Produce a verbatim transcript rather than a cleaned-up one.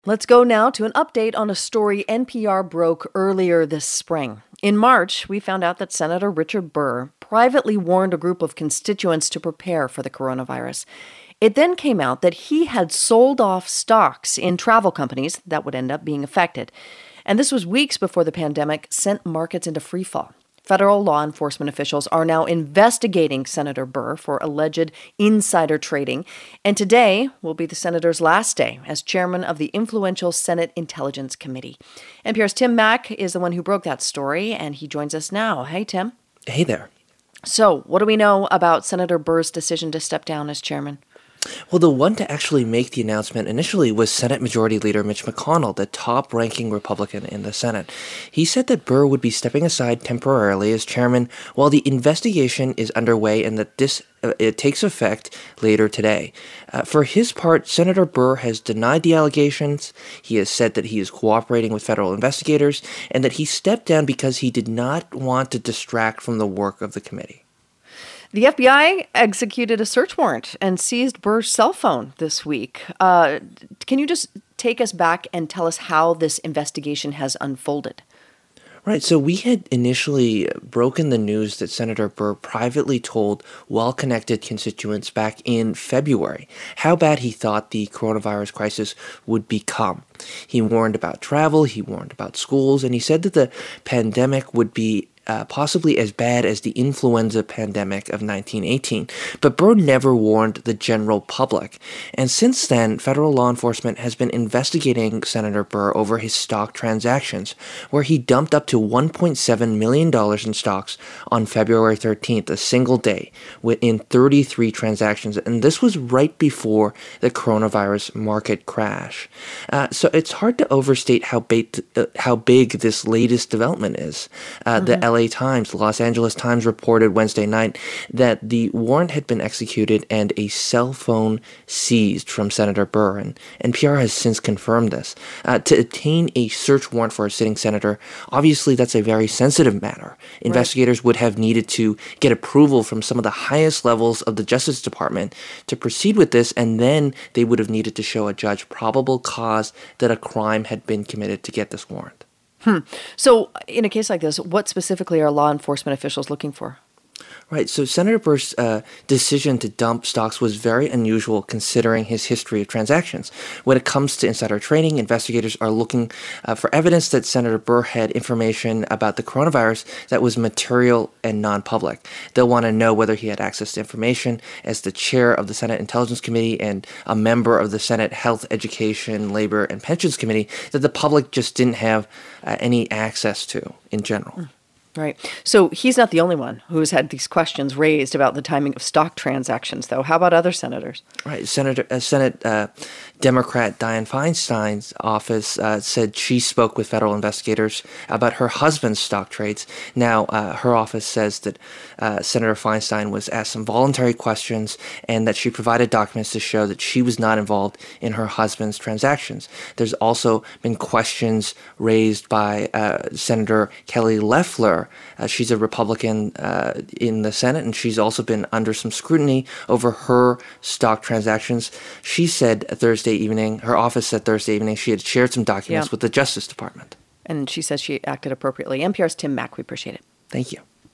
Let's go now to an update on a story N P R broke earlier this spring. In March, we found out that Senator Richard Burr privately warned a group of constituents to prepare for the coronavirus. It then came out that he had sold off stocks in travel companies that would end up being affected. And this was weeks before the pandemic sent markets into freefall. Federal law enforcement officials are now investigating Senator Burr for alleged insider trading. And today will be the senator's last day as chairman of the influential Senate Intelligence Committee. N P R's Tim Mak is the one who broke that story, and he joins us now. Hey, Tim. Hey there. So, what do we know about Senator Burr's decision to step down as chairman? Well, the one to actually make the announcement initially was Senate Majority Leader Mitch McConnell, the top-ranking Republican in the Senate. He said that Burr would be stepping aside temporarily as chairman while the investigation is underway and that this uh, it takes effect later today. Uh, for his part, Senator Burr has denied the allegations. He has said that he is cooperating with federal investigators and that he stepped down because he did not want to distract from the work of the committee. The F B I executed a search warrant and seized Burr's cell phone this week. Uh, can you just take us back and tell us how this investigation has unfolded? Right, so we had initially broken the news that Senator Burr privately told well-connected constituents back in February how bad he thought the coronavirus crisis would become. He warned about travel, he warned about schools, and he said that the pandemic would be Uh, possibly as bad as the influenza pandemic of nineteen eighteen, but Burr never warned the general public. And since then, federal law enforcement has been investigating Senator Burr over his stock transactions, where he dumped up to one point seven million dollars in stocks on February thirteenth, a single day, within thirty-three transactions. And this was right before the coronavirus market crash. Uh, so it's hard to overstate how big, uh, how big this latest development is. Uh, mm-hmm. The L A Times, the Los Angeles Times reported Wednesday night that the warrant had been executed and a cell phone seized from Senator Burr, and N P R has since confirmed this. Uh, to obtain a search warrant for a sitting senator, obviously that's a very sensitive matter. Investigators right. would have needed to get approval from some of the highest levels of the Justice Department to proceed with this, and then they would have needed to show a judge probable cause that a crime had been committed to get this warrant. Hmm. So in a case like this, what specifically are law enforcement officials looking for? Right, so Senator Burr's uh, decision to dump stocks was very unusual considering his history of transactions. When it comes to insider trading, investigators are looking uh, for evidence that Senator Burr had information about the coronavirus that was material and non-public. They'll want to know whether he had access to information as the chair of the Senate Intelligence Committee and a member of the Senate Health, Education, Labor, and Pensions Committee that the public just didn't have uh, any access to in general. Mm. Right. So he's not the only one who's had these questions raised about the timing of stock transactions, though. How about other senators? Right. Senator, uh, Senate uh, Democrat Dianne Feinstein's office uh, said she spoke with federal investigators about her husband's stock trades. Now, uh, her office says that uh, Senator Feinstein was asked some voluntary questions and that she provided documents to show that she was not involved in her husband's transactions. There's also been questions raised by uh, Senator Kelly Loeffler. Uh, she's a Republican uh, in the Senate, and she's also been under some scrutiny over her stock transactions. She said Thursday evening, her office said Thursday evening, she had shared some documents yeah. with the Justice Department. And she says she acted appropriately. N P R's Tim Mak, we appreciate it. Thank you.